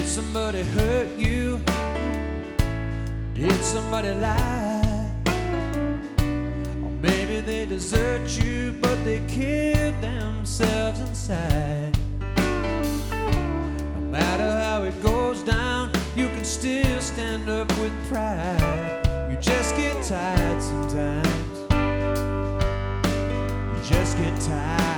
somebody hurt you? Did somebody lie? Or maybe they desert you, but they killed themselves inside. No matter how it goes down, you can still stand up with pride. You just get tired sometimes. You just get tired.